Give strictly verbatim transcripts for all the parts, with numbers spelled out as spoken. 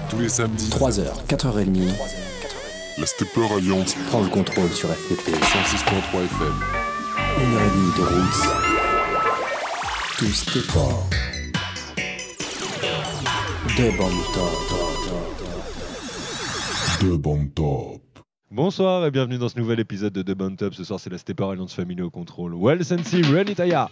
Tous les samedis, trois heures, quatre heures trente, la Stepper Alliance prend le contrôle sur F P P. cent six virgule trois F M. Une heure et demie de roots. Tout Stepper. Deux bandes top. Deux bandes top. Bonsoir et bienvenue dans ce nouvel épisode de The Band Top. Ce soir, c'est la Stepper Alliance Family au contrôle. Well Sensi, Renitaya.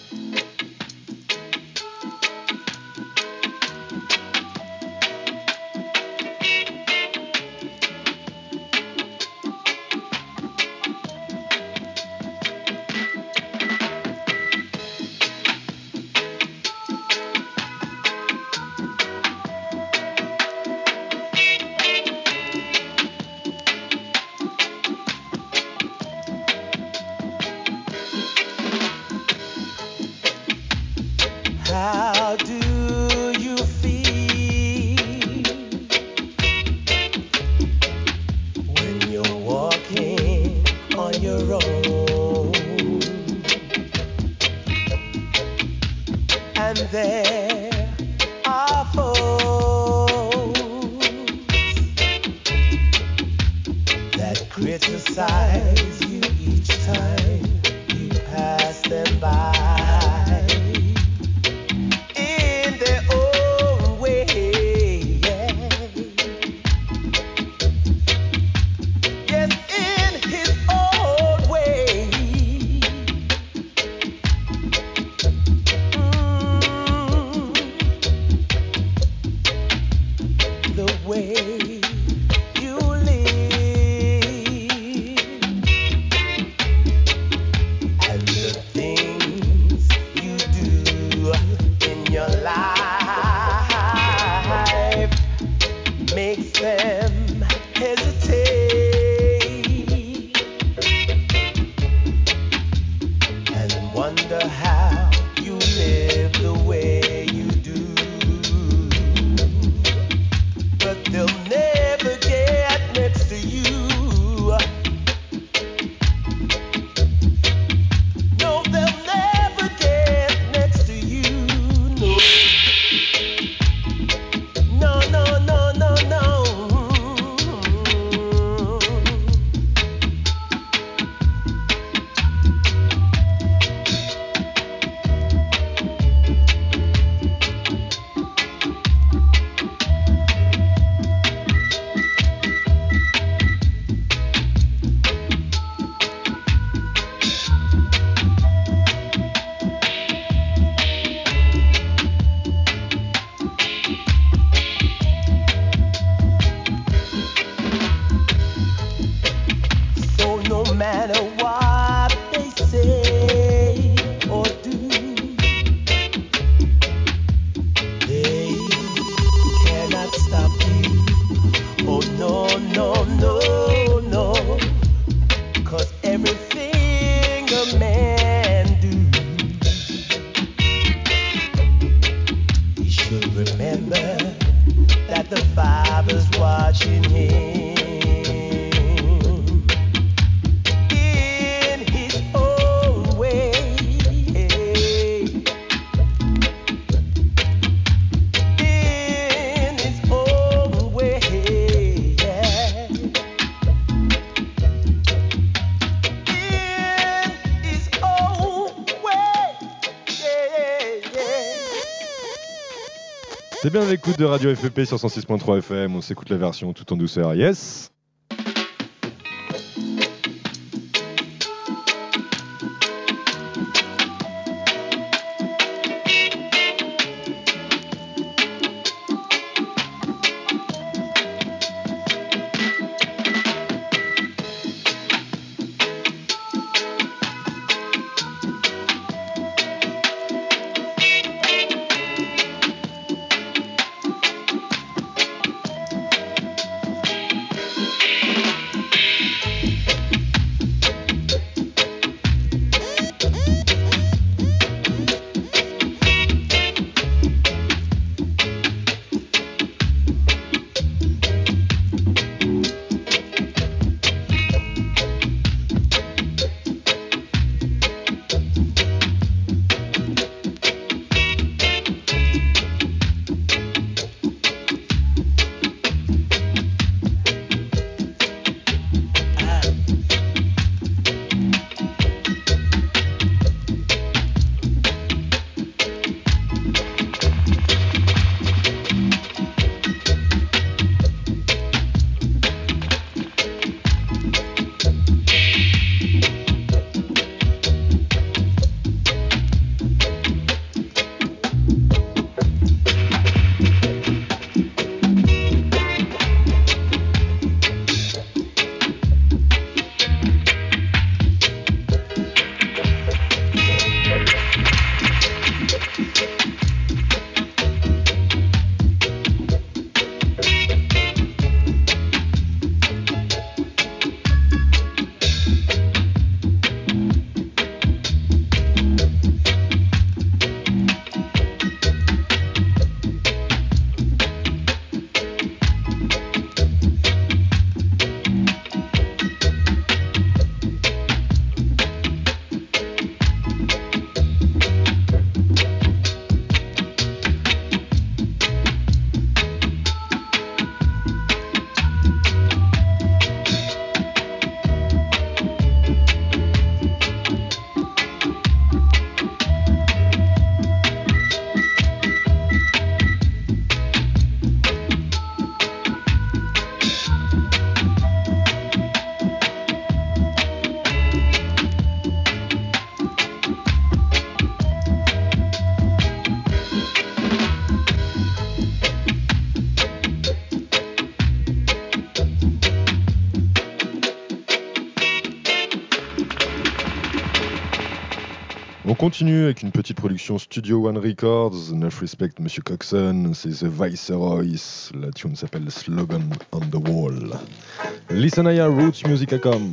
C'est bien l'écoute de Radio F P P sur cent six virgule trois F M, on s'écoute la version tout en douceur, yes. continue avec une petite production Studio One Records. Enough Respect, Monsieur Coxon. C'est The Viceroys. La tune s'appelle Slogan on the Wall. Listen à Roots Music dot com.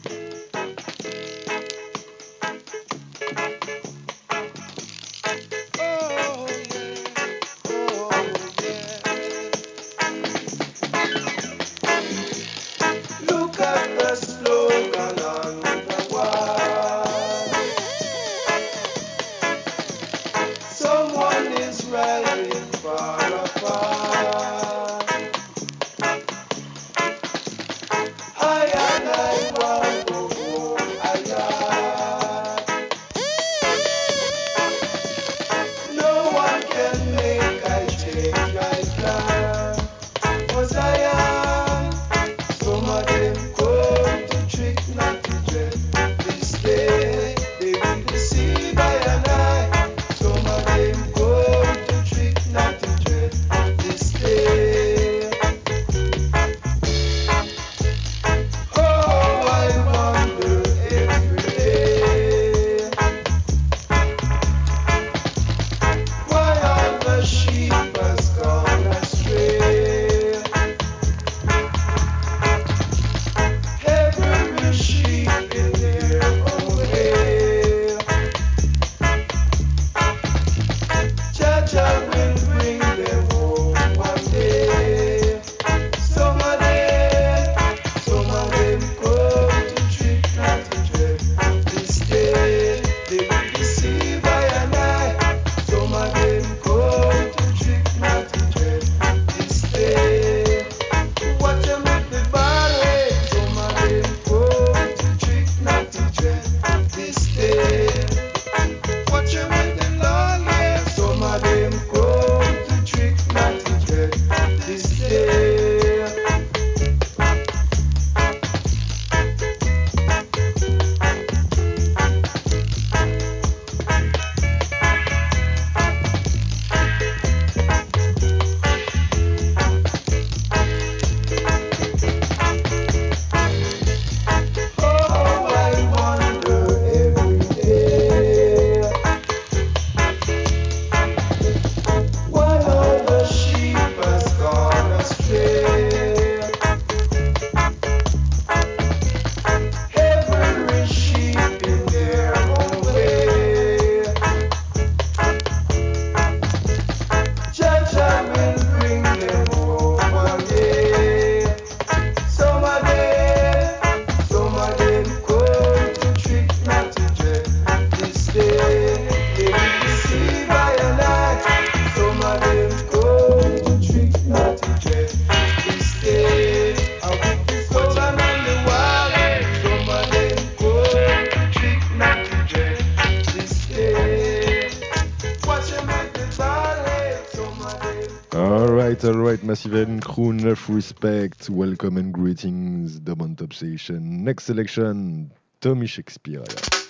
Alright, Massive and Crew, enough respect, welcome and greetings, the on top station. Next selection, Tommy Shakespeare.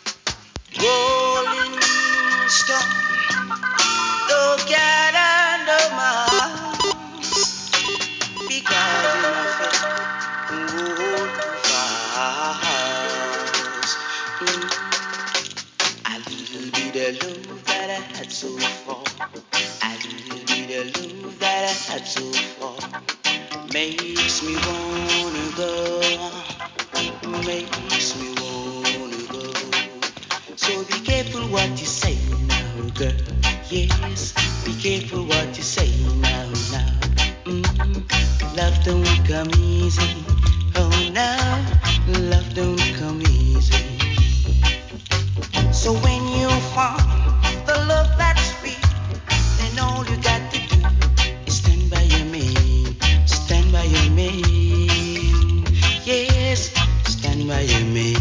Rolling Stone, look at under my eyes, because in my face, go fast. I will be the love that I had so far. I will be the love that I had so far. Makes me wanna go, makes me wanna go. So be careful what you say now, girl. Yes, be careful what you say now, now. Mm-hmm. Love don't come easy. Oh, now, love don't come easy. So when you find the love that's real, then all you got to do is stand by your man, stand by your man. Yes, stand by your man.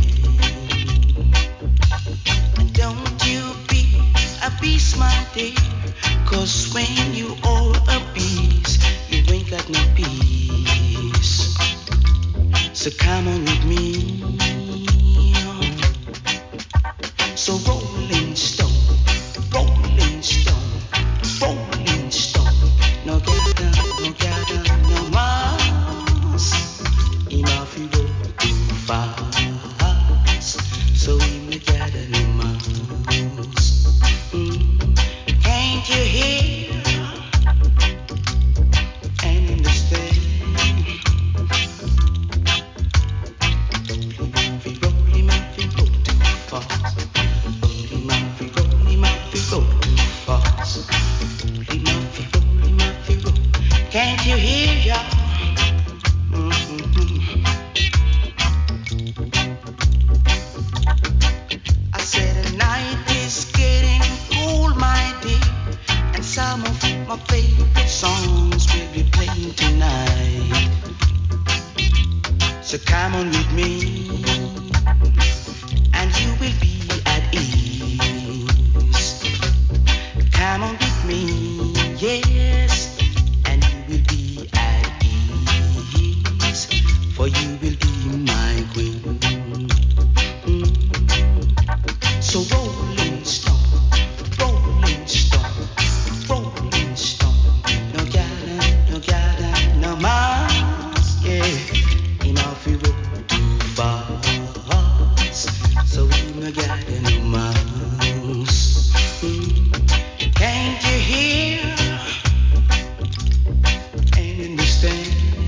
And don't you be a beast, my dear, 'cause when you all a beast, you ain't got no peace. So come on with me. So rolling stone, rolling stone, rolling stone. No gather, no gather, no mass. Enough you go too fast. So in the gather no mass. Can't you hear ya? Mm-hmm. I said the night is getting cool, my dear, and some of my favorite songs will be playing tonight. So come on with me, and you will be at ease. Come on with me, yes. For you will be my queen. Mm. So rolling stone, rolling stone, rolling stone. No gather, no gather, no miles. Yeah, enough you go too fast. So we no gather, no miles. Mm. Can't you hear and understand?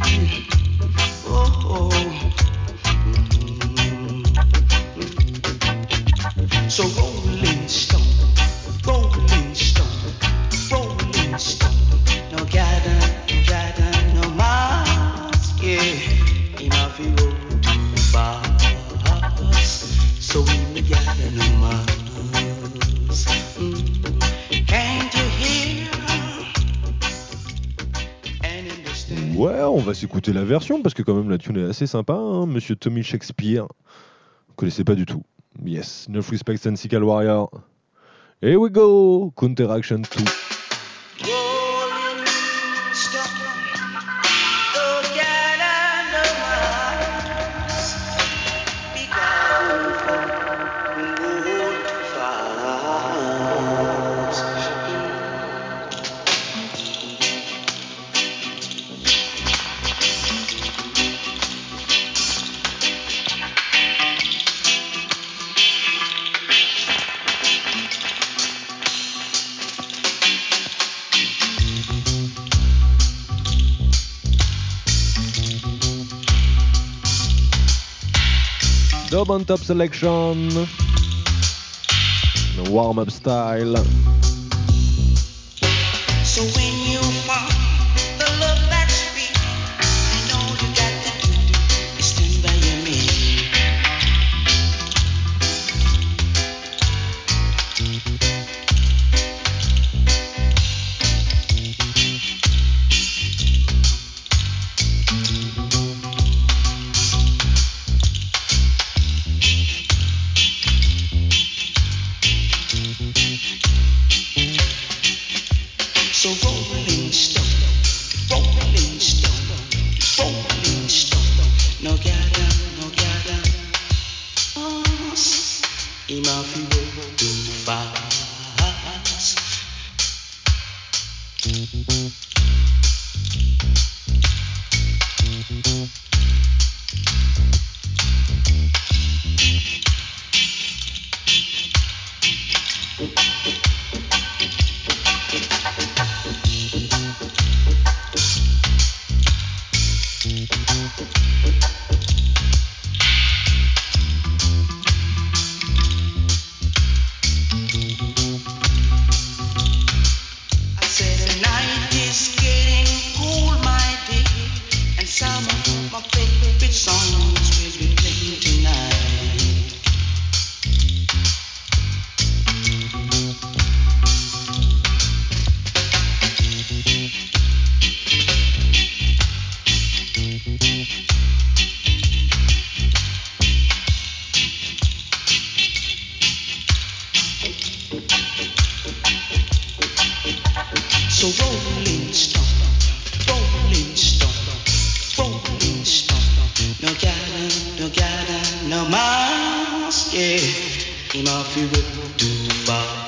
So rolling stone, rolling stone, rolling stone. No gather, gather, no miles. Yeah, enough you go too fast. So we gather no miles. Mm. Can't you hear and understand? Ouais, on va s'écouter la version parce que quand même la tune est assez sympa, hein, Monsieur Tommy Shakespeare. Vous connaissez pas du tout. Yes, Enough Respect Sensical Warrior. Here we go, Counteraction two. Dub on top selection, the warm-up style. So when you find the love that's real, I know you got to do is stand by your man. So rolling stone, rolling stone, rolling stone. No gather, no gather. Oh, enough you go too fast. So rolling stone, rolling stone, rolling stone. No gather, no gather, no miles. Yeah, enough you go too fast.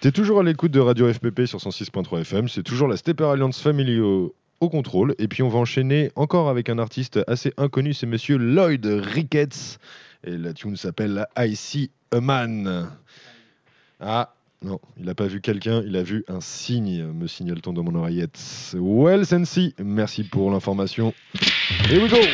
T'es toujours à l'écoute de Radio F P P sur cent six point trois F M, c'est toujours la Stepper Alliance Family au, au contrôle. Et puis on va enchaîner encore avec un artiste assez inconnu, c'est monsieur Lloyd Ricketts. Et la tune s'appelle I See a Man. Ah, non, il n'a pas vu quelqu'un, il a vu un signe, me signale-t-on dans mon oreillette. Well, Sensi, merci pour l'information. Here we go!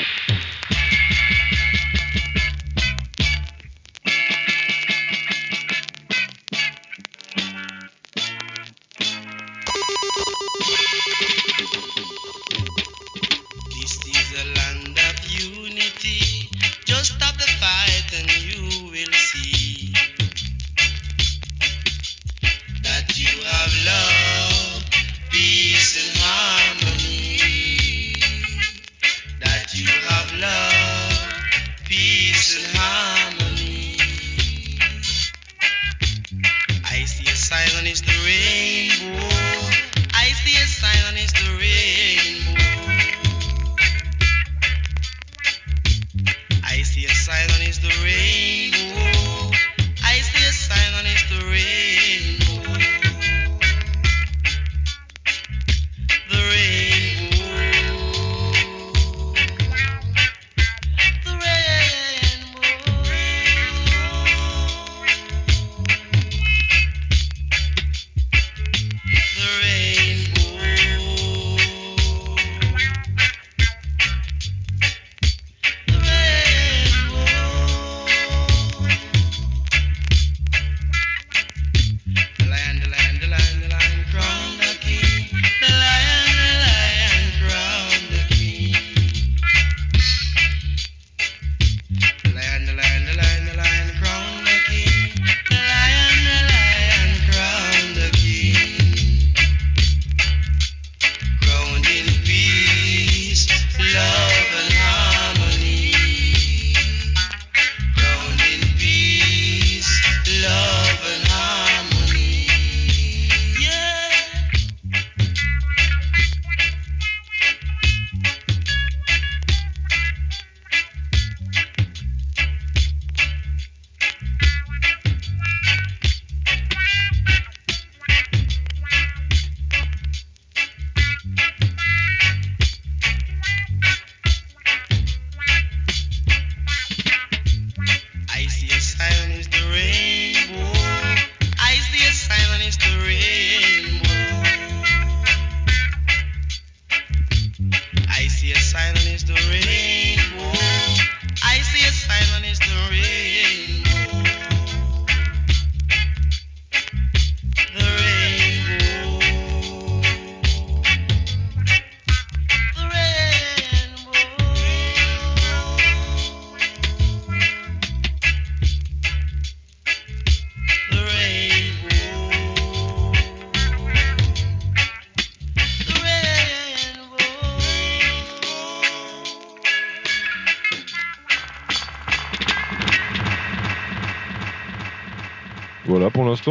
Voilà, pour l'instant,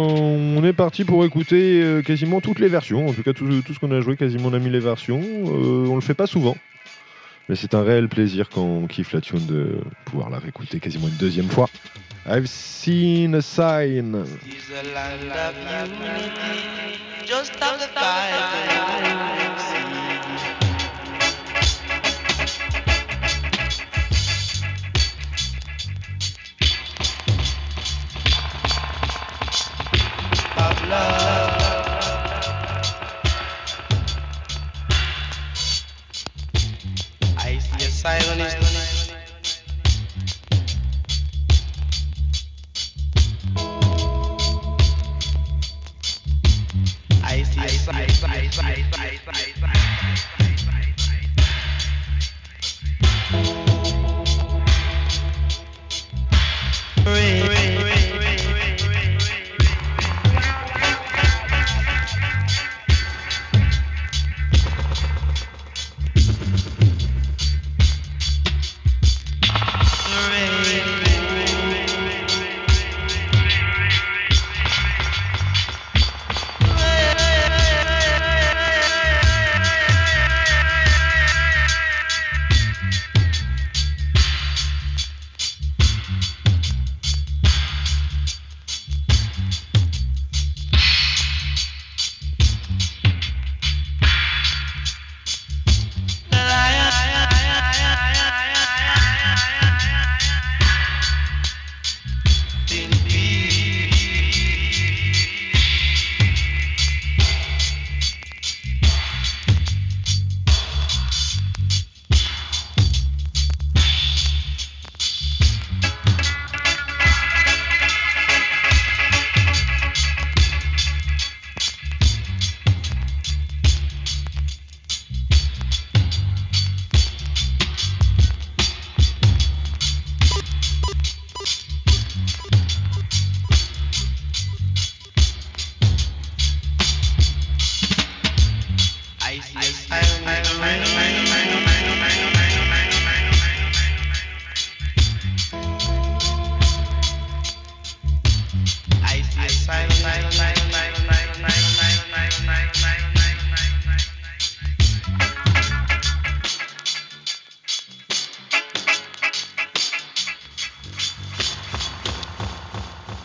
on est parti pour écouter euh, quasiment toutes les versions. En tout cas, tout, tout ce qu'on a joué, quasiment on a mis les versions. Euh, on le fait pas souvent. Mais c'est un réel plaisir quand on kiffe la tune de pouvoir la réécouter quasiment une deuxième fois. I've seen a sign. It's a land of unity, just of the fight. Of love. I see a silence. I see a silence.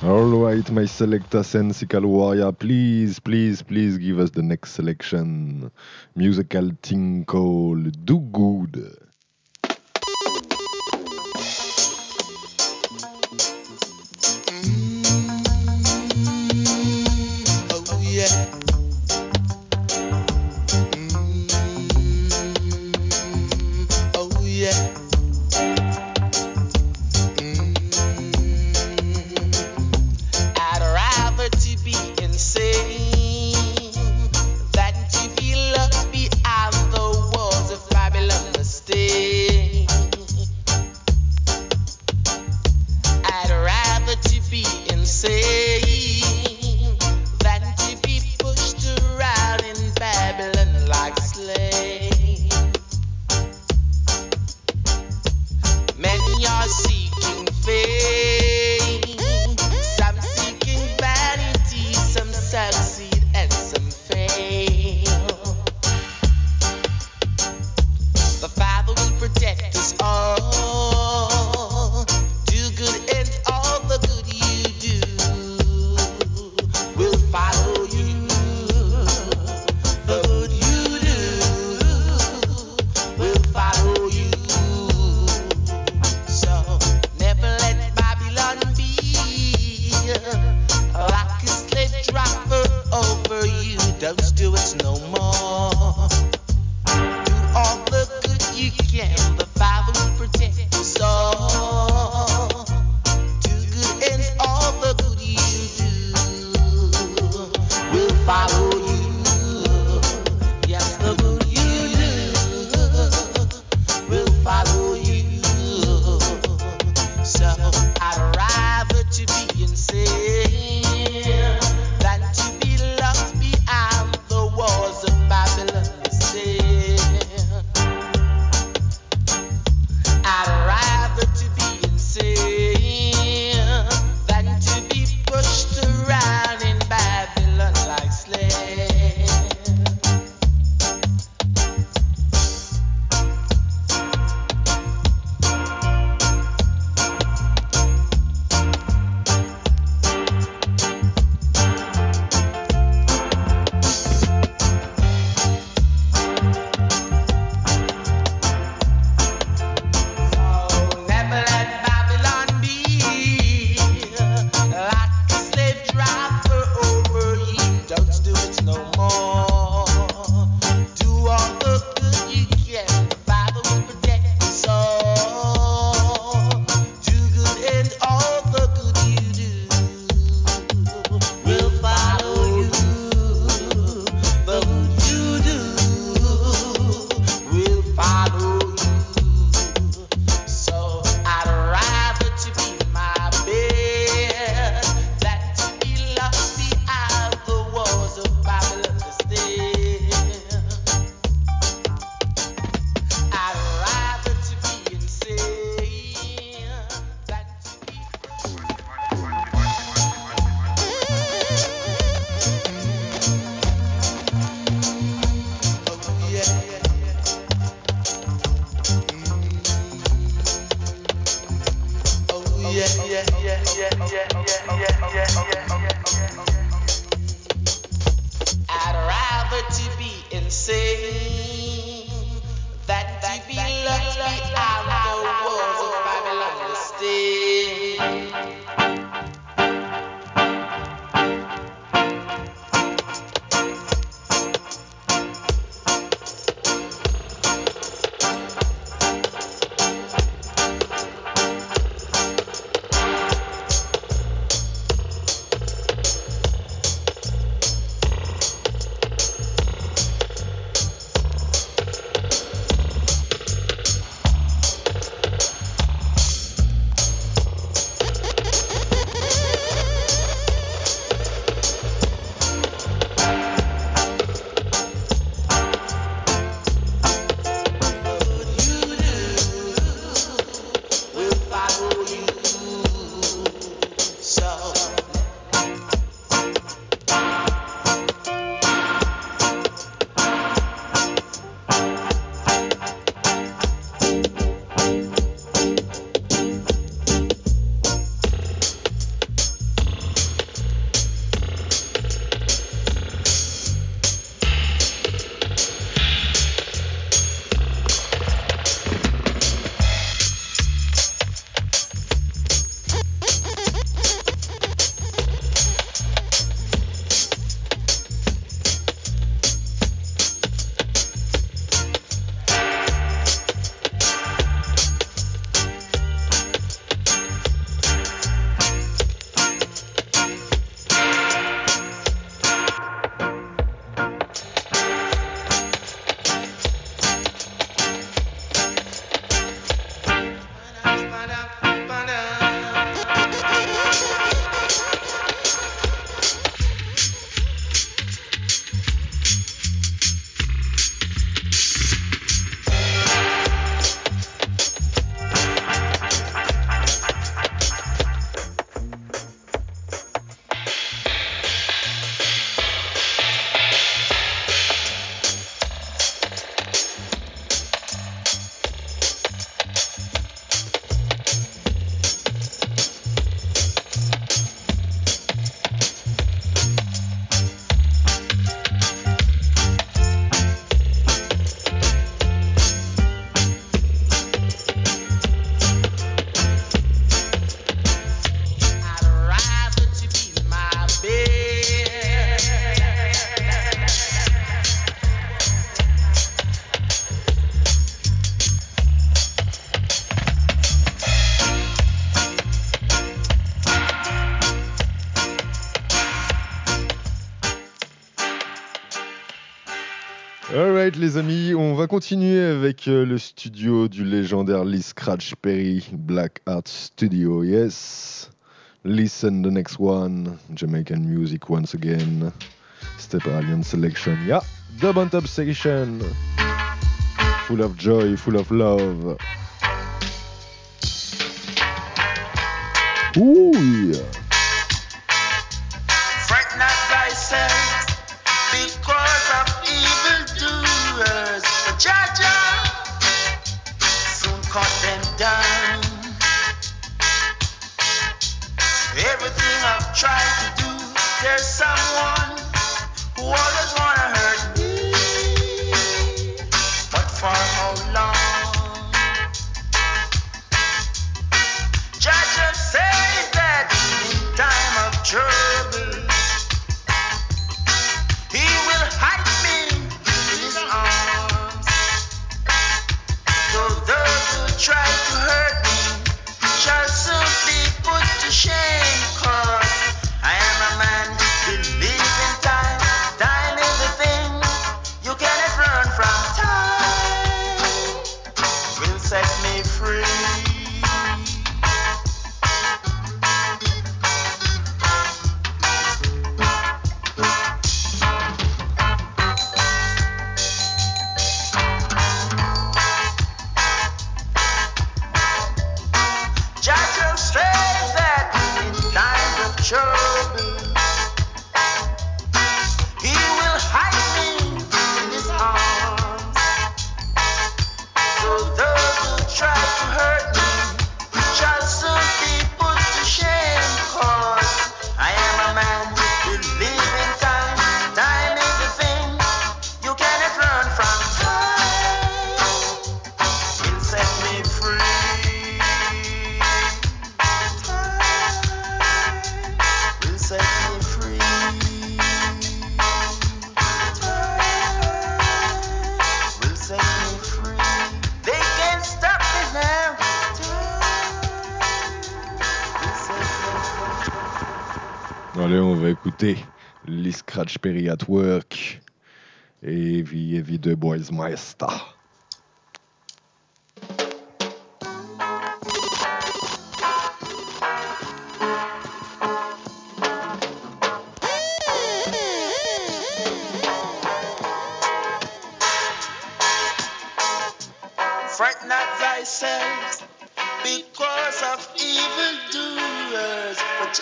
All right, my selector sensical warrior, please, please, please give us the next selection. Musical thing called Do Good. Oh yeah. Oh yeah. I'd rather to be insane than to be locked behind the walls of Babylon to stay. Alright les amis, on va continuer avec euh, le studio du légendaire Lee Scratch Perry, Black Art Studio, yes. Listen the next one, Jamaican music once again. Stepper Alliance selection, yeah. Dub on top section. Full of joy, full of love. Ooh yeah. Fret not thyself because of evildoers, but Jaja soon cut them down. Everything I've tried to do, there's someone who always wanna hurt me. But for how long? Jaja says that in time of trouble, he will hide me in his arms. So those who try to hurt me shall soon be put to shame, 'cause I am a man who believes in time. Time is the thing you cannot run from. Time will set me free. Jaja says that in times of trouble, he will hide me in his arms. So those who try to hurt me shall soon be put to shame, 'cause I am a man who believes in time. Time is the thing you cannot run from. Time will set me free. Will set me free. Time will set me free. They can't stop me now. Time will set me free. Allez, on va écouter Lee Scratch Perry at Work et Heavy Heavy de Boys Master. Fret not thyself because of evildoers, but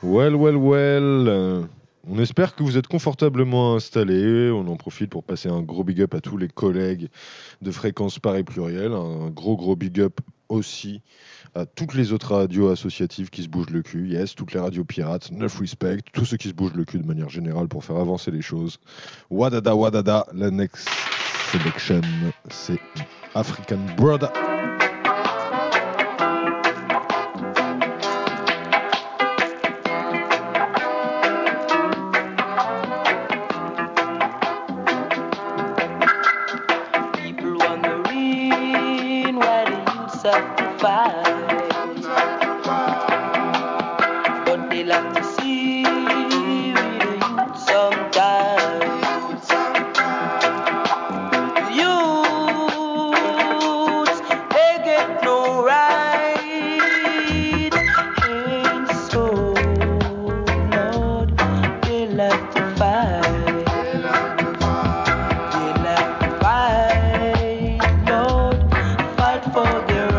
Well, well, well. euh, On espère que vous êtes confortablement installés. On en profite pour passer un gros big up à tous les collègues de Fréquence Paris Pluriel. Un gros, gros big up aussi à toutes les autres radios associatives qui se bougent le cul. Yes, toutes les radios pirates, neuf respect, tous ceux qui se bougent le cul de manière générale pour faire avancer les choses. Wadada, wadada, la next selection, c'est African Brother. People wondering why the youths have to fight, but they like to see we the youth sometimes. Youths, they get no right, and so, Lord, they like to fight. They like to fight, Lord, fight for their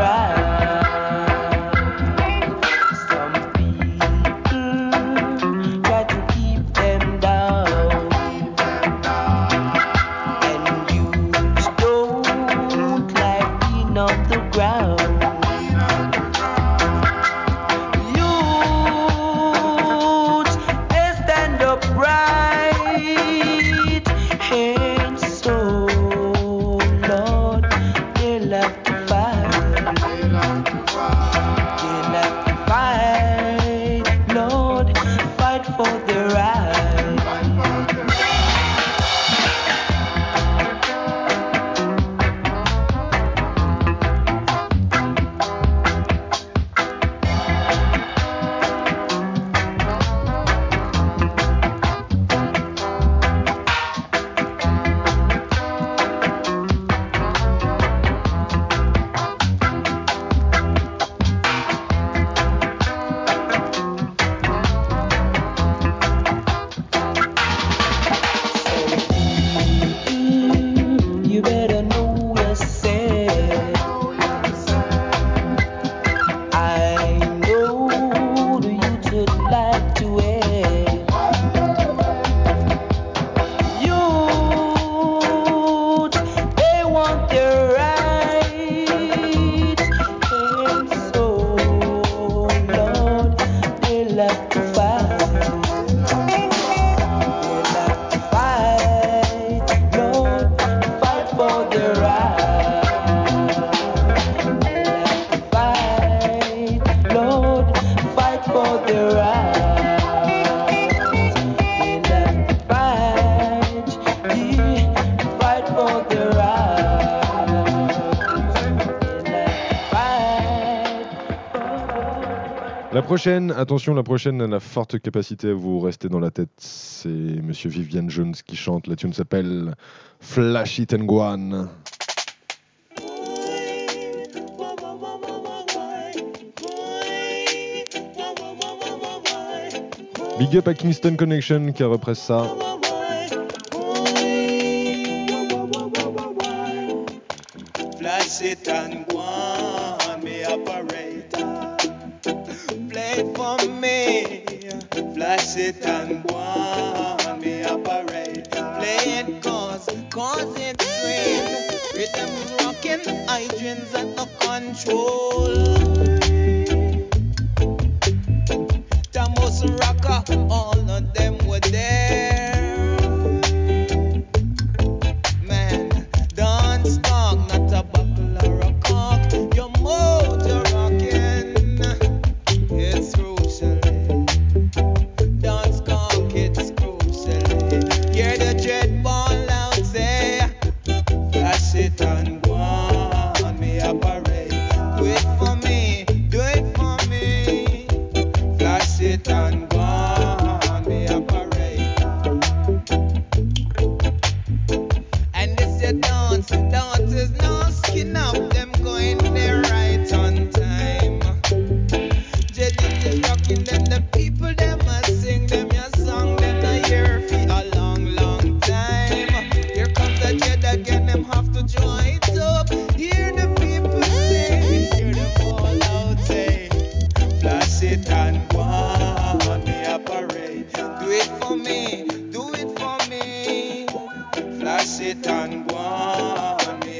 rights. Some people try to keep them down, and youths don't like being on the ground. Youths, they stand upright, and so, Lord, they like to fight. They like to fight, Lord, fight for their rights. You better know yourself. I know the youth would like to help. Youth, they want their rights, and so, Lord, they like to fight. They like to fight, Lord, fight for their rights. They like to fight, Lord, fight for their rights. They like to fight, yeah, fight for their rights. They like to fight. La prochaine, attention, la prochaine a la forte capacité à vous rester dans la tête. C'est Monsieur Vivian Jones qui chante. La tune s'appelle Flash It and Guan. Big up à Kingston Connection qui a repris ça. Flash it and go on, me operator. Play for me. Flash it and go on, me operator. Play it cause, cause it's sweet. Rhythm rocking, hydrants at the control. Thomas Rocker, all of them were there. Man, dance talk, not a buckle or a cock. Your motor rocking, it's crucial. Dance cock, it's crucial. Hear the dread ball out say, flash it and go on, me operate. Do it for me, do it for me. Flash it and go on, me operate.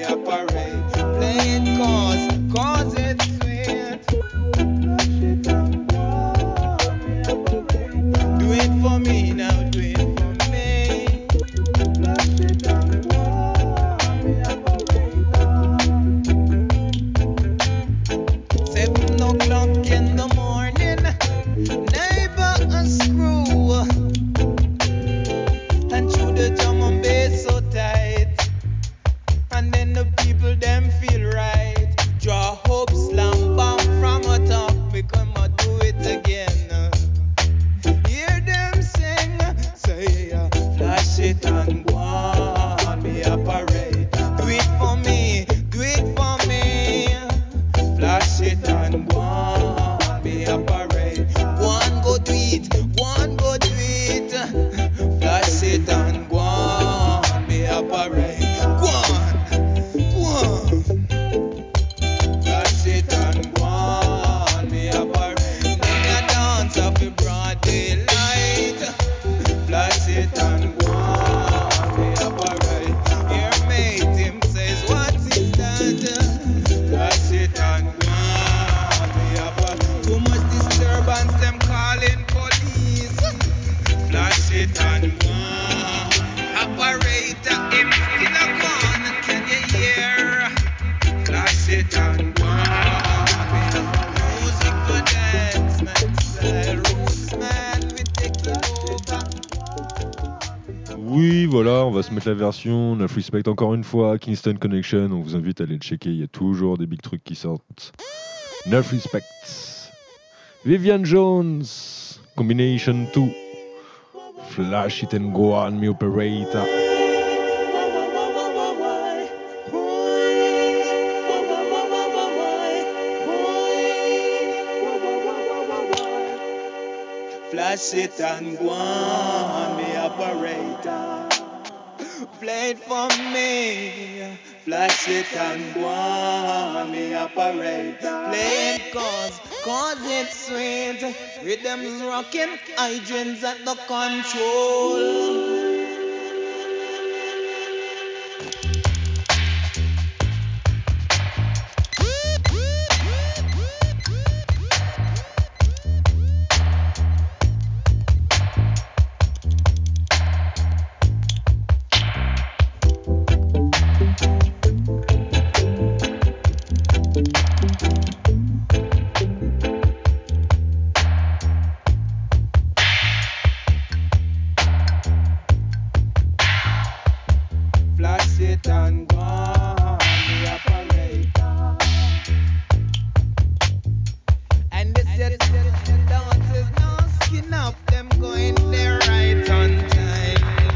operate. Playing cause, cause it's sweet. Do it for me now, do it for me. Seven o'clock in the morning, neighbor unscrew, and through the drum and bass so tight, and then the people them feel right. Draw hope, slam bam from a top, we come and do it again. Hear them sing, say uh, flash it and go on, me operate. Do it for me, do it for me. Flash it and go on, me operate. One go do it, one go do it. Flash it and go on, me operate. Go on, go on. Flash it and go on, me operate. Sing a dance of the broad daylight. Flash it and go on, me operate. Your mate him says what is that? Flash it and go on, me operate. Too much disturbance, them calling police. Flash it and go on. Operator, him still a gone, can you hear? Flash it and go on. Music for dance, man, style, roots, man, we take it over. Oui, voilà, on va se mettre la version. Enough Respect encore une fois. Kingston Connection, on vous invite à aller le checker. Il y a toujours des big trucs qui sortent. Enough Respect. Vivian Jones, Combination two. Flash it and go on, me operator. Flash it and go on, me operator. Play it for me. Flash it and go on, me operate. Play it cause, cause it's sweet. Rhythms rocking, hydrants at the control. Flash it and go on, the operator. And the set dancers now skin up, them going there right on time.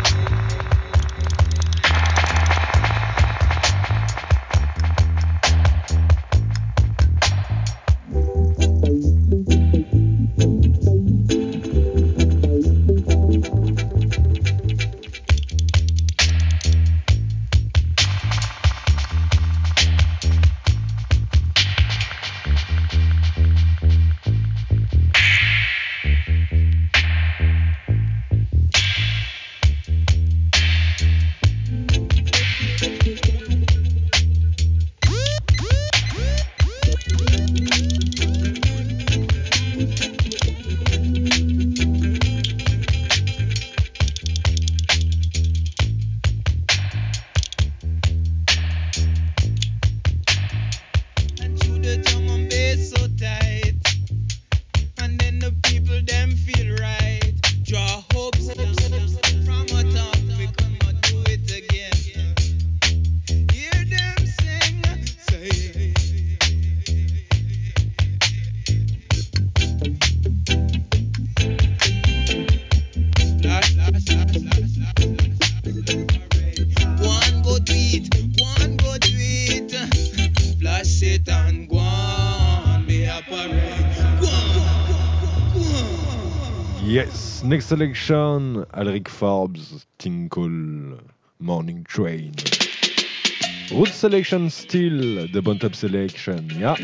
And through the drum and bass so tight, and then the people them feel right. Draw hopes from a top, we come and do it again. Hear them sing, say. Flash, flash, flash, flash, flash. One go do it, one go do it. Flash it and go on, be operate. Go on, go on. Yes, next selection, Alric Forbes, Tinkle, Morning Train. Root selection still, the Bunt-Up selection, yeah.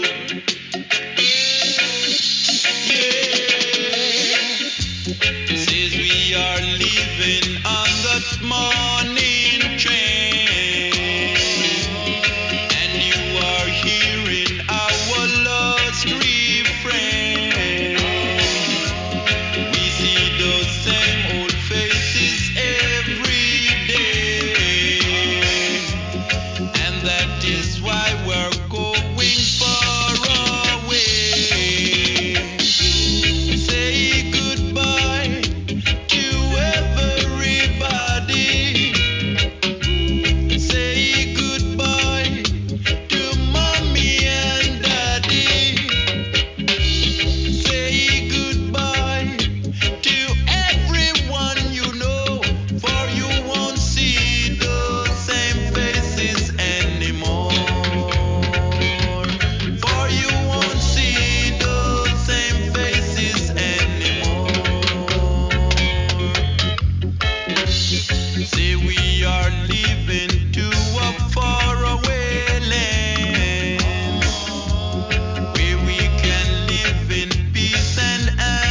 Yeah. Says we are leaving on that morning train, and you are hearing our lost refrain. We see those same old faces every day, and that is why we're going far away. Say goodbye to everybody. Say goodbye to mommy and daddy. Say goodbye to everyone you know, for you won't see those same faces anymore. For you won't see those same faces anymore. Say we are leaving to a faraway land, where we can live in peace and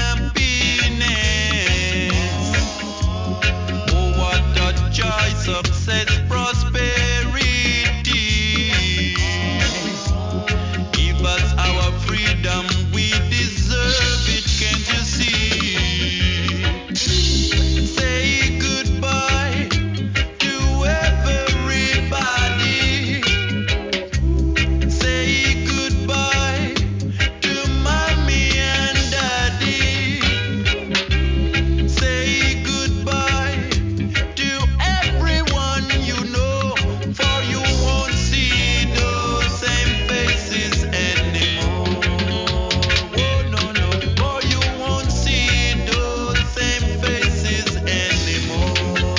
happiness. Oh, what a joy, success, prosperity. Give us our freedom, we deserve it, can't you see? Say goodbye to everybody. Say goodbye to mommy and daddy. Say goodbye to everyone you know, for you won't see those same faces anymore. Oh no no, for you won't see those same faces anymore.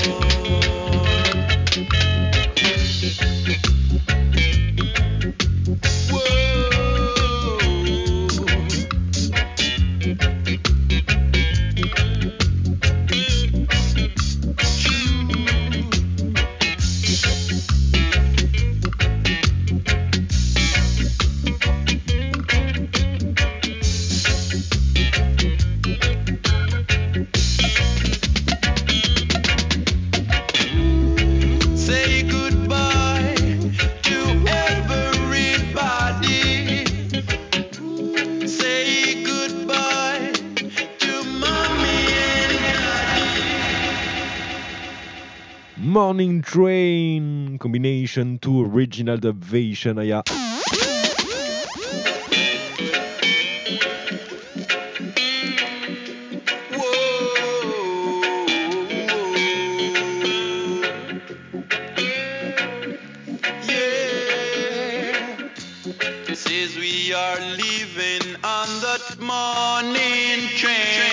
Say goodbye to everybody. Say goodbye to mommy and daddy. Morning Train combination to original dubvation aya. Yeah. Says we are leaving on that morning train.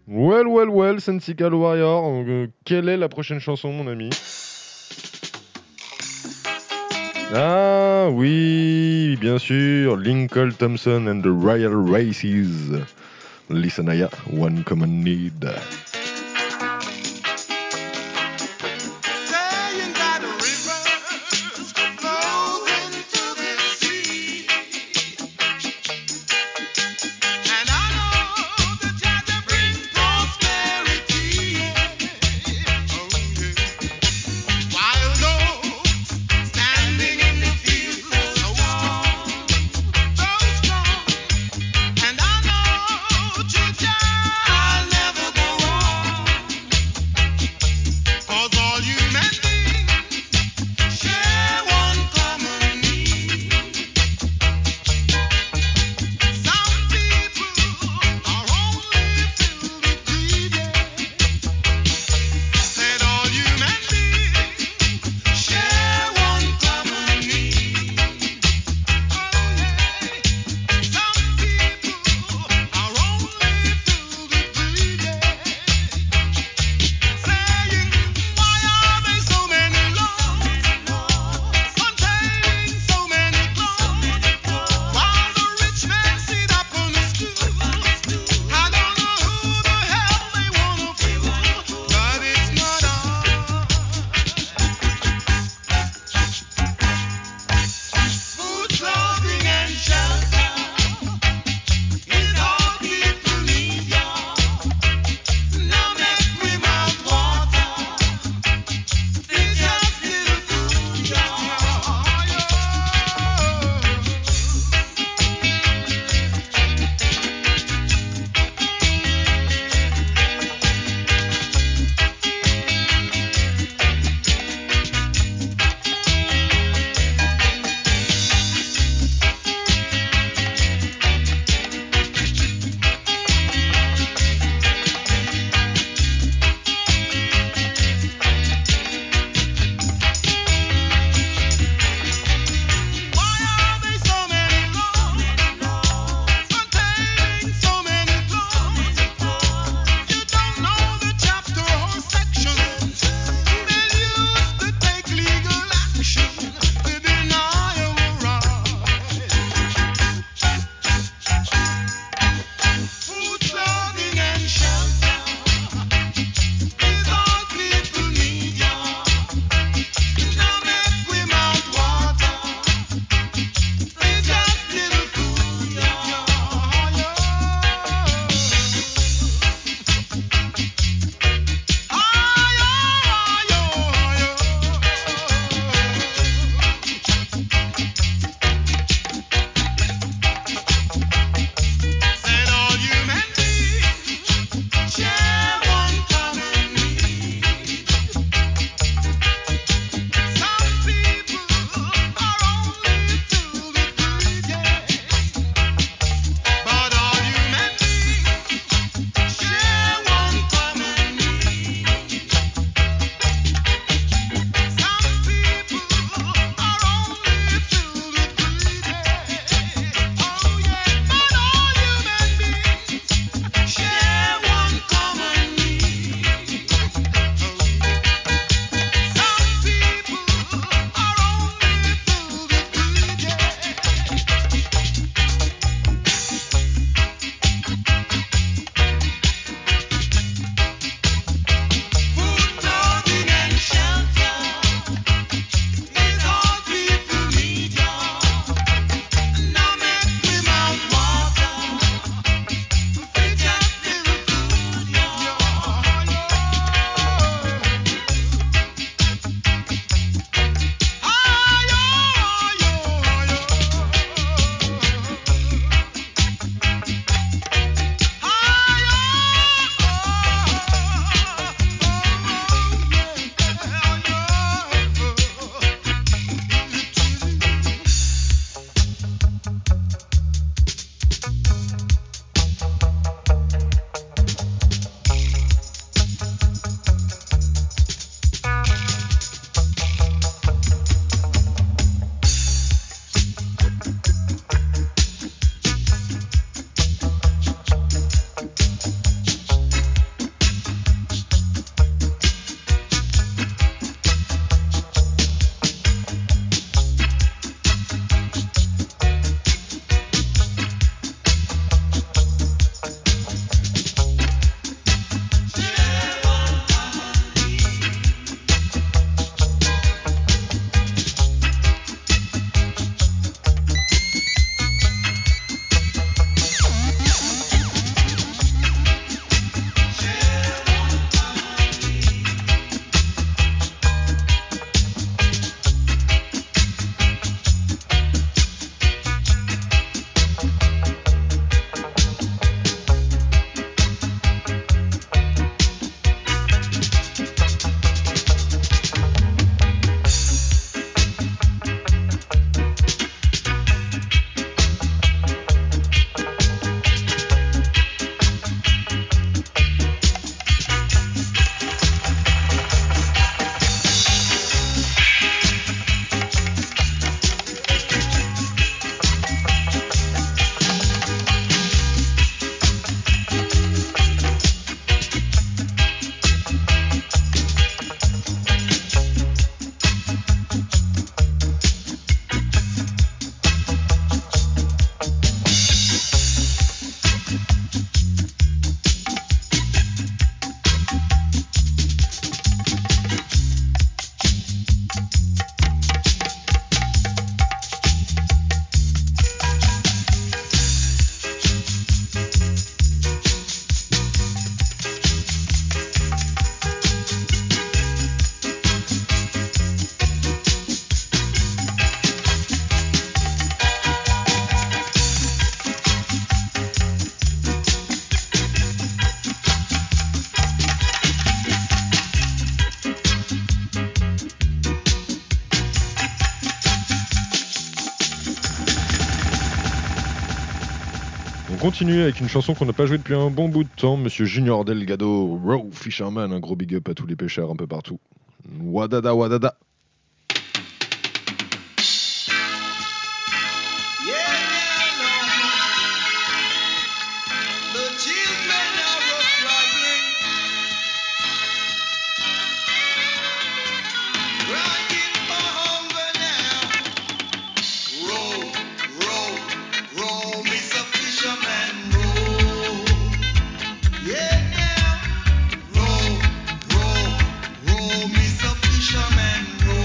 Well, well, well, Sensical Warrior. Euh, quelle est la prochaine chanson, mon ami? Ah oui, bien sûr, Lincoln Thompson and the Royal Races. Listen, Aya, One Common Need. Saying that rivers flow into the sea, and I know that Jah brings prosperity. Oh, yeah. Wild oaks standing in the field, so strong, so strong, and I know Jah I'll never go wrong. 'Cause all human beings share one common need. Some people are only filled with greed. Said all human beings share one common need. Oh yeah. Some people are only filled with greed. continue avec une chanson qu'on n'a pas jouée depuis un bon bout de temps, Monsieur Junior Delgado, Row Fisherman, un gros big up à tous les pêcheurs un peu partout. Wadada wadada. Fisherman, row.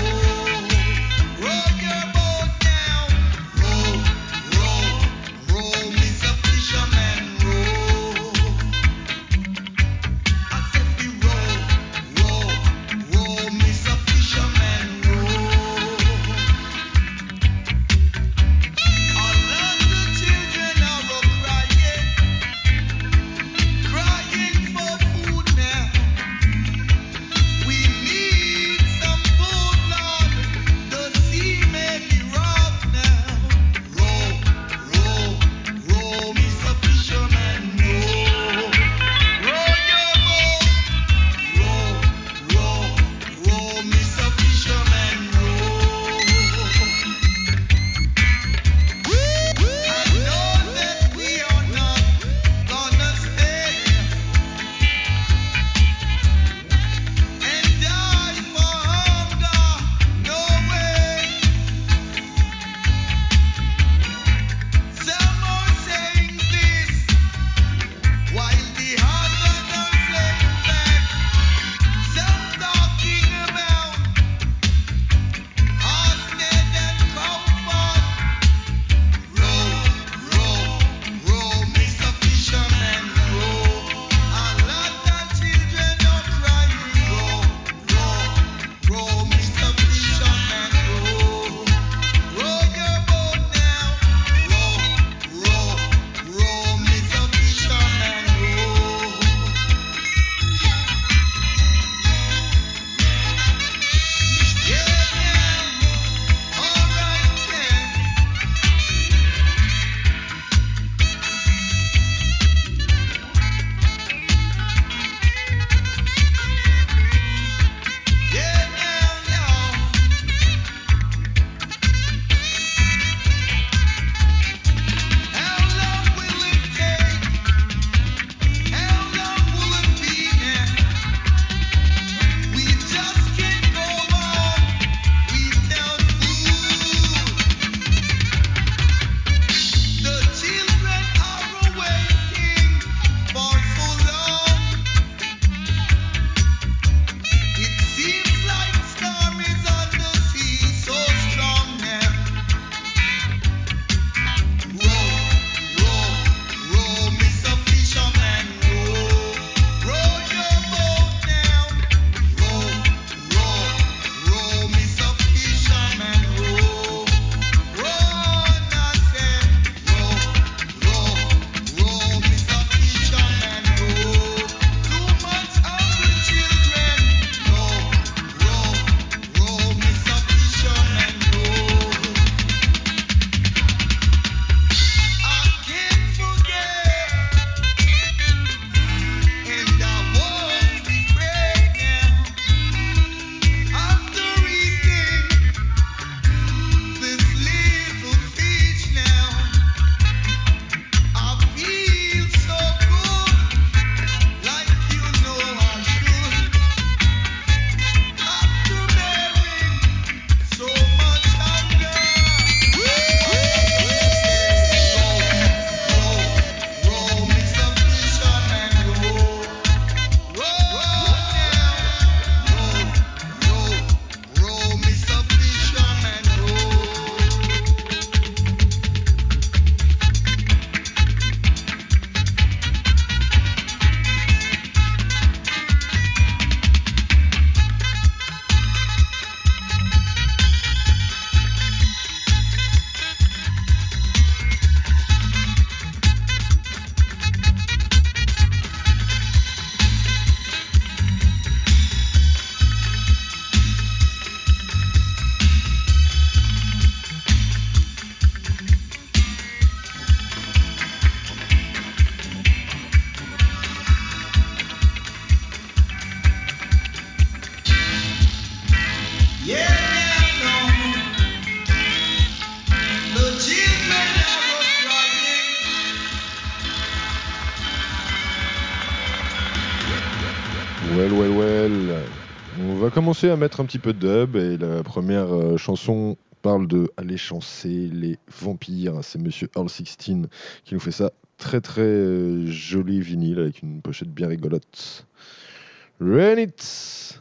Well, well, well. On va commencer à mettre un petit peu de dub et la première euh, chanson parle de aller chancer les vampires. C'est Monsieur Earl sixteen qui nous fait ça. Très très euh, joli vinyle avec une pochette bien rigolote. Run it!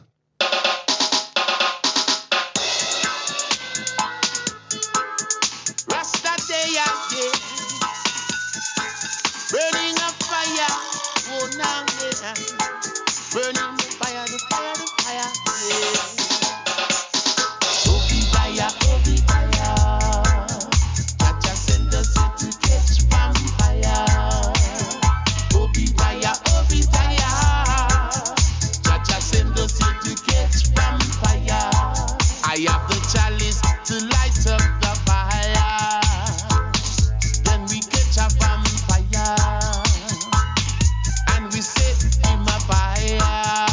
Rasta day again, burning a fire, oh now yeah, burning the fire, the fire, the fire, yeah. Obadiah, Obadiah, Jaja send us to catch vampire. Obadiah, Obadiah, Jaja send us to catch vampire. I have the chalice to light up the fire. Then we catch a vampire and we set him afire.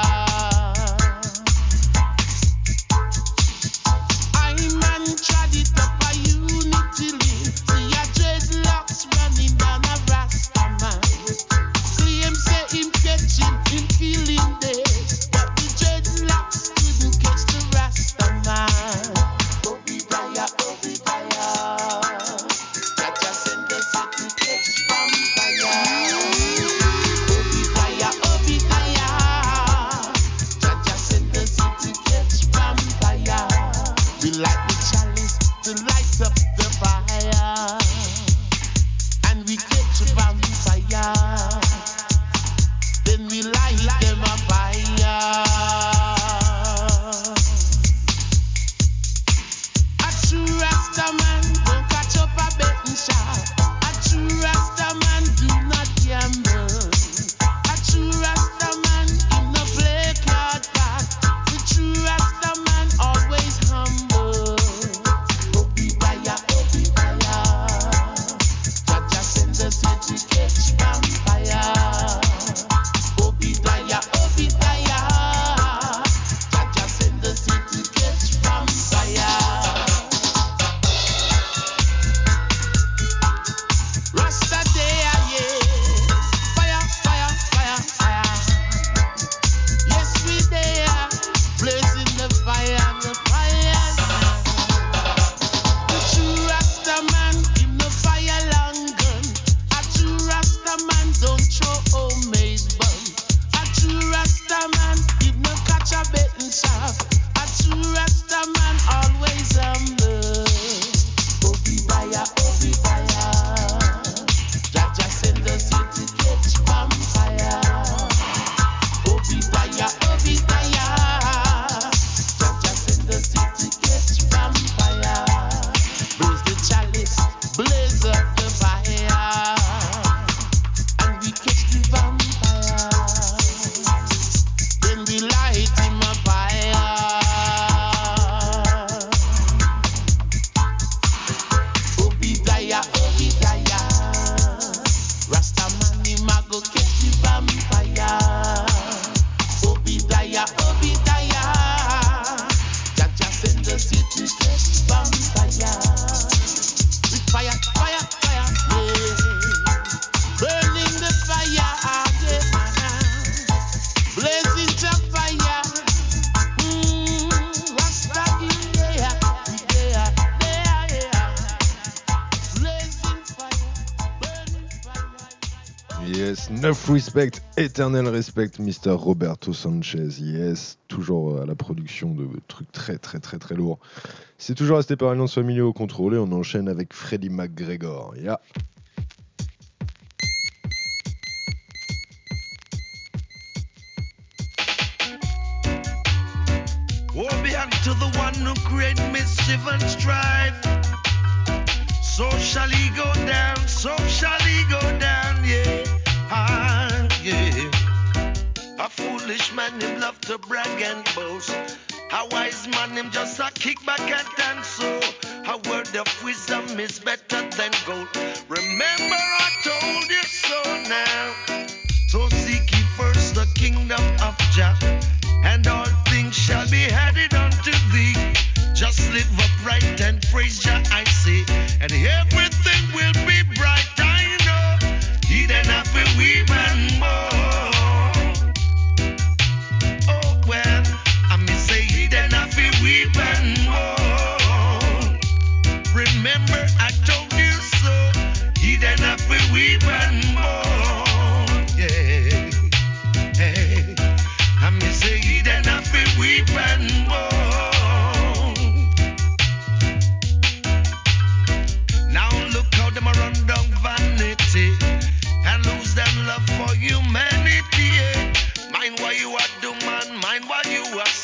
I man tried it up a unity lane. See a dreadlocks running down a Rasta man. Claim say him catch him, him feeling dead, but the dreadlocks couldn't catch the Rasta man. Obadiah, Obadiah, Jaja send us to catch vampire. Obadiah, Obadiah, Jaja send us to catch vampire. We light the chalice to light up the fire, and we catch vampire. Then we light them a fire. A true Rasta man don't catch up a betting shop. A true Rasta man do not gamble. A true Rasta man him no play card back. The true Rasta man always humble. Obadiah, Obadiah, Jaja send us here to catch vampire. Obadiah, Obadiah, Jaja send us here to catch vampire. Rasta day, yeah, fire, fire, fire, fire. Yes, we there, blazing the fire, the fire. The true Rasta man, him no fire long gun. A true Rasta man don't throw homemade bomb. A true Rasta man, him no catch a betting shop. A true Rasta man always humble. Obadiah, Obadiah, Jaja send us here to catch vampire. Obadiah, Obadiah, Jaja send us here to catch vampire. Blaze the chalice, blaze up the fire, and we catch the vampire. Then we light him a fire. Obadiah, Obadiah, Rasta man him a go catch the vampire. Obadiah, Obadiah, Jaja send us here to catch vampire. With fire, fire, fire, yeah. Burning the fire again, blazing the fire. Mm, Rasta in there, we there, there, yeah. Blazing fire, burning fire. Yes, enough respect, éternel respect, Mister Roberto Sanchez. Yes, toujours à la production de trucs très très très très lourds. C'est toujours resté par Alliance Familiale au contrôle et on enchaîne avec Freddie McGregor. Yeah. Woe be unto the one who created mischief and strife. So shall he go down, so shall he go down, yeah. Ah, yeah. A foolish man, him love to brag and boast. A wise man, him just a kick back and dance. So a word of wisdom is better than gold. Remember I told you so now. So seek ye first the kingdom of Jah, and all things shall be added unto thee. Just live upright and praise Jah, I say, and everything will be bright. I know he then have to weep and mourn.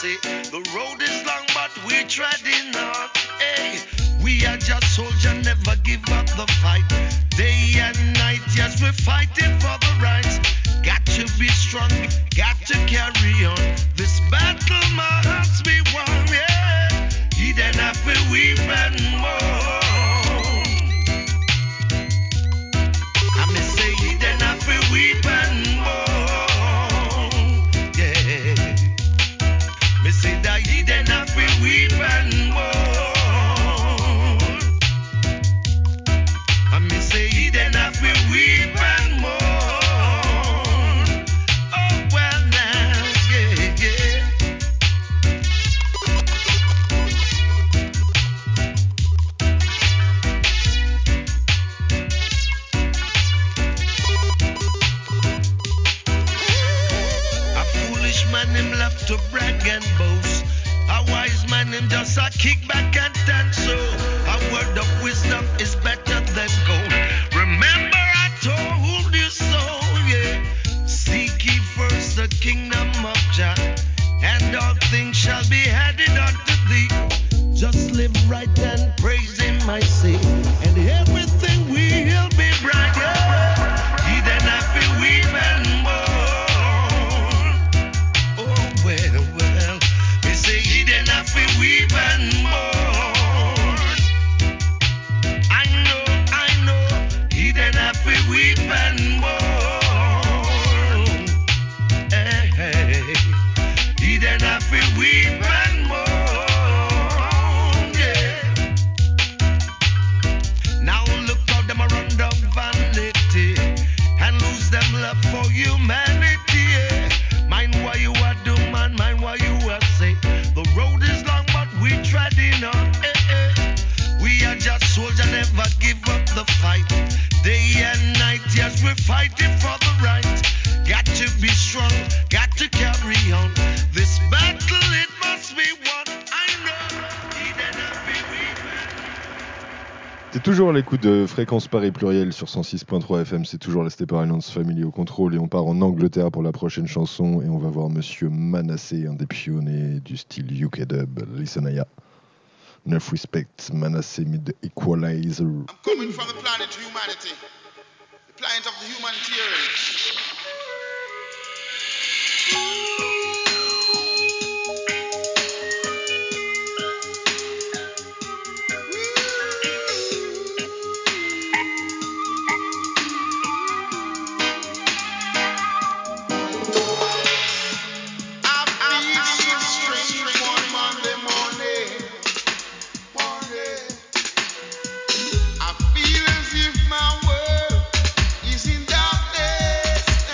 say the road is long, but we're treading on. Hey, we are just soldiers, never give up the fight. Day and night, yes, we're fighting for the rights. Got to be strong, got to carry on. This battle must be won, yeah. He then have to weep and mourn. I may say he then have to weep and mourn, yeah. Me say that he then have to weep and mourn. I may say he then have to weep and mourn. To brag and boast. A wise man him just a kick back and dance. So a word of wisdom is better than gold. Remember I told you so, yeah. Seek ye first the kingdom of Jah, and all things shall be added unto thee. Just live right and praise him, I say, and everything will be bright. Yeah. He then have to weep and mourn. Well, well, they say he didn't have to weep and mourn. I know, I know, he didn't have to weep and mourn. Hey, hey, he didn't have to weep and mourn, yeah. Now look how them a run down vanity and lose them love for humanity, yeah. Mind what you are do, man, mind what you are say. The road is long, but we treading on. Eh, eh. We are just soldiers, never give up the fight. Day and night, yes, we're fighting for the right. Got to be strong, got to carry on. This battle, it must be won. I know, he didn't be weeping. C'est toujours à l'écoute de Fréquence Paris Pluriel sur cent six point trois F M, c'est toujours la Stepper Alliance Family au contrôle et on part en Angleterre pour la prochaine chanson et on va voir Monsieur Manasseh, un des pionniers du style U K Dub. Listen ya. Enough respect, Manasseh mid the equalizer. I'm coming from the planet humanity, the planet of the humanitarian. I feel as if my world is in darkness.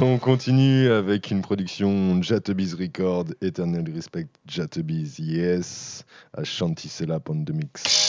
On continue avec une production Jattebees Record, Eternal Respect Jattebees, yes, Ashanti Selap on the mix.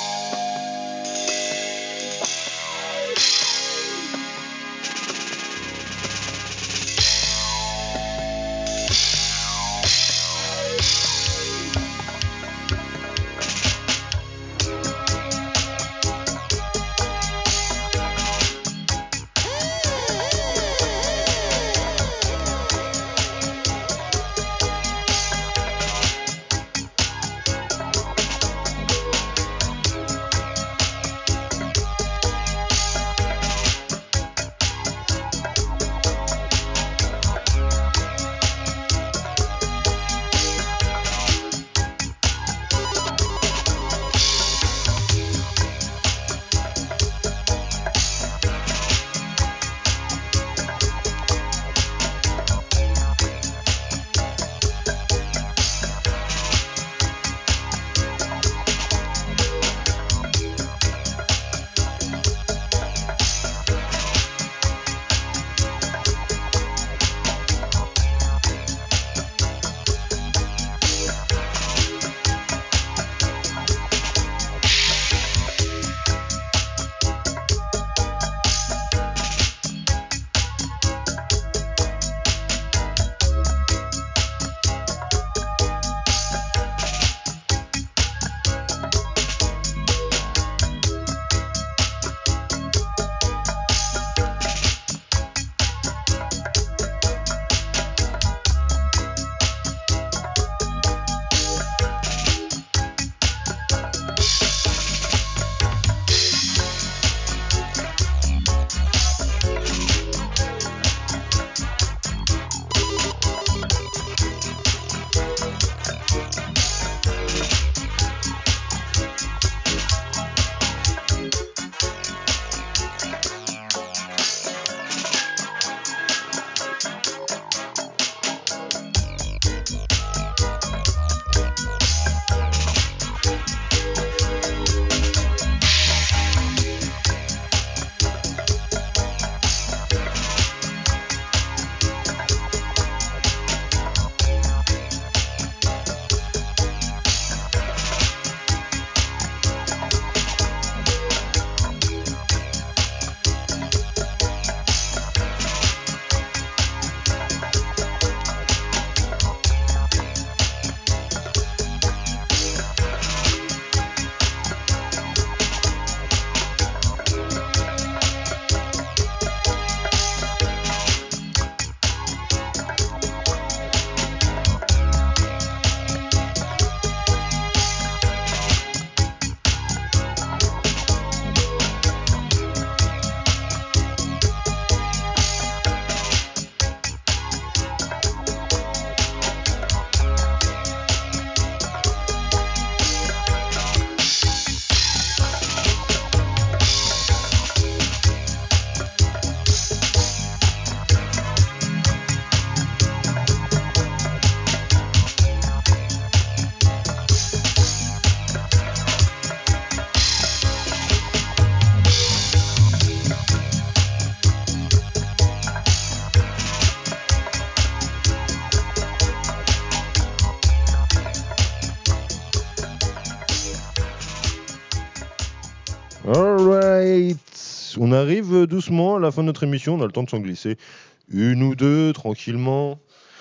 Alright, on arrive doucement à la fin de notre émission, on a le temps de s'en glisser une ou deux tranquillement.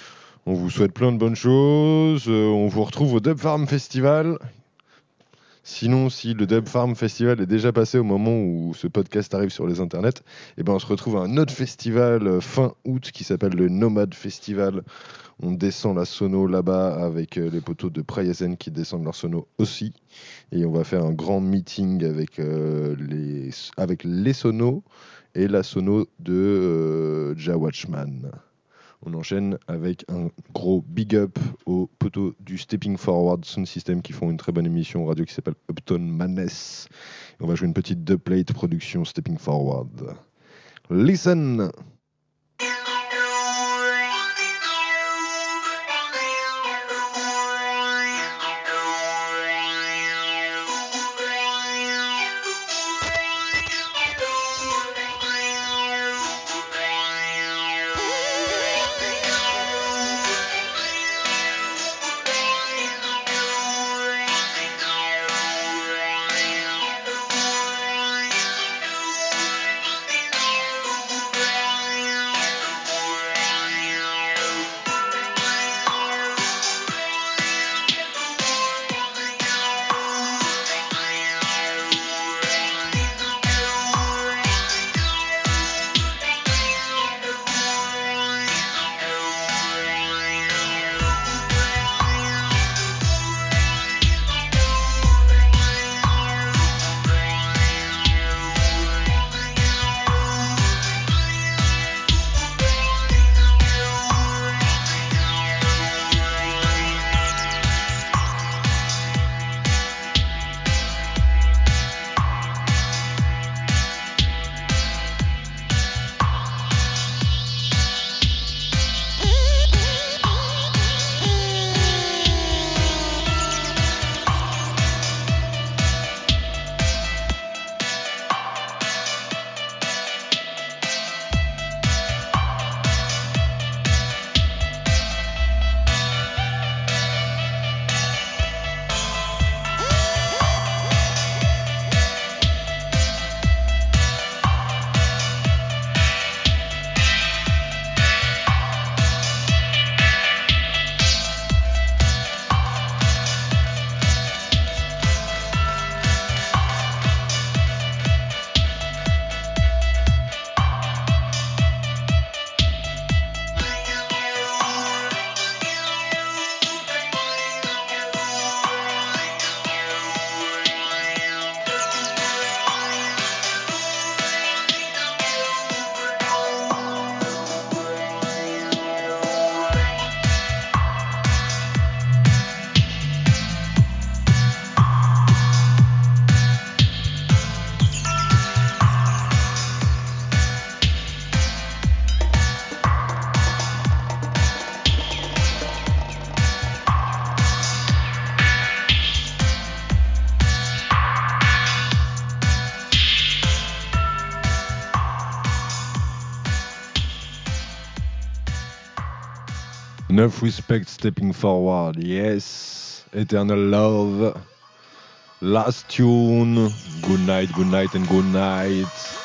On vous souhaite plein de bonnes choses, euh, on vous retrouve au Dub Farm Festival. Sinon, si le Dub Farm Festival est déjà passé au moment où ce podcast arrive sur les internets, eh ben on se retrouve à un autre festival euh, fin août qui s'appelle le Nomad Festival. On descend la sono là-bas avec euh, les poteaux de Prayazen qui descendent leur sono aussi. Et on va faire un grand meeting avec, euh, les, avec les sonos et la sono de euh, Ja Watchman. On enchaîne avec un gros big up aux poteaux du Stepping Forward Sound System qui font une très bonne émission radio qui s'appelle Upton Madness. On va jouer une petite dubplate production Stepping Forward. Listen! Thank you. Enough Respect, Stepping Forward, yes. Eternal Love. Last tune. Good night, good night and good night.